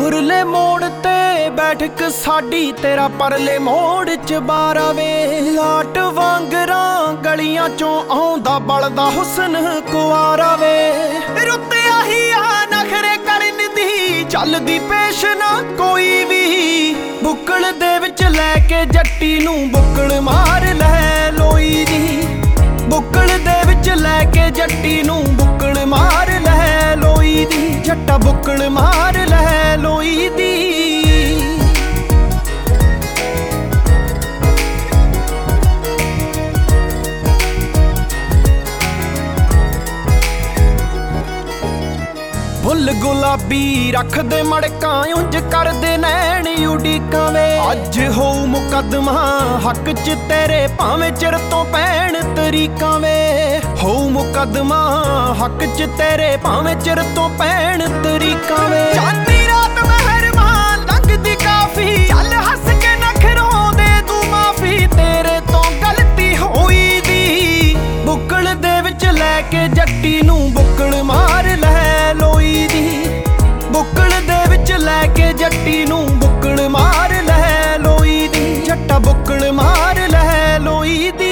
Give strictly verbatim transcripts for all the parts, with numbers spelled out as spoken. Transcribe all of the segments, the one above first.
उरले मोड़ ते बैठक साडी तेरा परले मोड़ च बारा वे। लाट वांगरा गलियां चों आउंदा बलदा हुसन कुआरा वे। रुत्ते आही आ नखरे करन दी चलदी पेश ना कोई भी। बुक्कल दे विच लैके जट्टी नूं बुक्कल मार लै लोई दी। बुक्कल दे विच लैके जट्टी नूं बुक्कल मार लै लोई दी। जट्टा बुक्कल मार लै लोई दी। फुल गुलाबी रख दे मड़कां उंज कर दे नैन उड़ीकां वे। अज होऊ मुकदमा हक च तेरे भावें चिर तो पैण तरीकां वे। होऊ मुकदमा हक च तेरे भावें चिर तो पैण तरीकां वे। चांदी रात मेहरबान लंघदी काफी चल हस के नखरों दे तू माफी। तेरे तो गलती होई दी बुक्कल दे विच लैके जट्टी नूं बुक्कल मार लै लोई दी। बुक्कल दे विच लैके जट्टी नूं बुक्कल मार लै लोई दी। जट्टा बुक्कल मार लै लोई दी।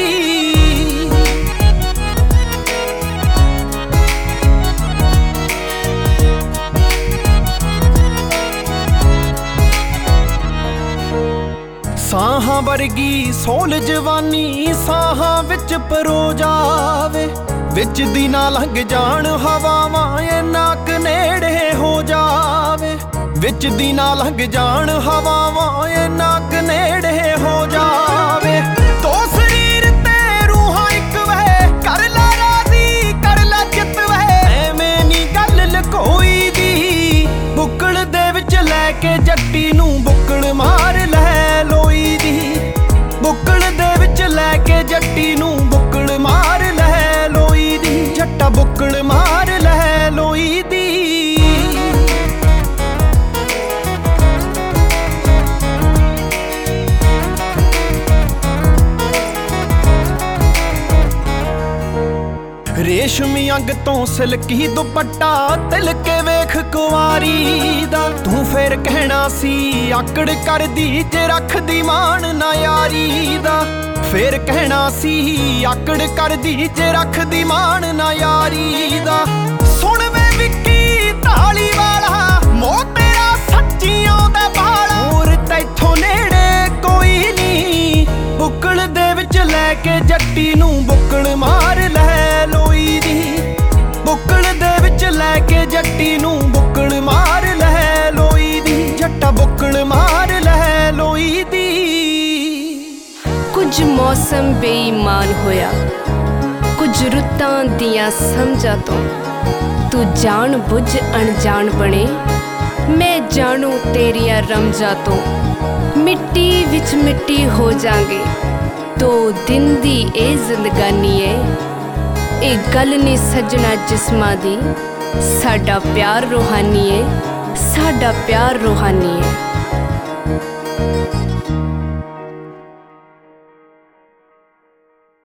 साहां वर्गी सोल जवानी साहां विच परो जावे। विच दी ना लंघ जाण हवावां इन्ना क नेड़े हो जावे। विच दी ना लंघ जाण हवावां इन्ना क नेड़े हो जावे। दो शरीर ते रूहां इक वै कर ला राज़ी कर ला चित वै। एवें नी गल लकोई दी बुक्कल दे विच लैके जट्टी नूं बुक्कल मार लै लोई दी। बुक्कल दे विच लैके जट्टी नूं बुक्कल मार लै लोई दी। जट्टा बुक्कल मार लै लोई दी। रेशमी अंग तो सिल्की दुपट्टा तिल के वेख कुआरी दा। तू फिर कहना सी आकड़ कर दी जे रख दी मान ना यारी दा। फिर कहना सी आकड़ कर दी जे रख दी मान ना यारी दा। सुन वे विक्की ताली वाला मोह तेरा सच्चियों दा बाला। होर तैथों नेड़े कोई नी बुक्कल दे विच लैके जट्टी नूं बुक्कल मार लै लोई दी। बुक्कल दे विच लैके जट्टी नूं बुक्कल मार लै लोई दी। जट्टा बुक्कल मार लै लोई दी। कुछ मौसम बेईमान होया कुछ रुत्तां दियां समझा तो। तू जान बुझ अनजान बने मैं जानू तेरिया रमजा तो। मिट्टी विच मिट्टी हो जांगे तो दिन दी ए जिंदगानी है। ए गल नी सजना जिस्मां दी साडा प्यार रूहानी है। साडा प्यार रूहानी है।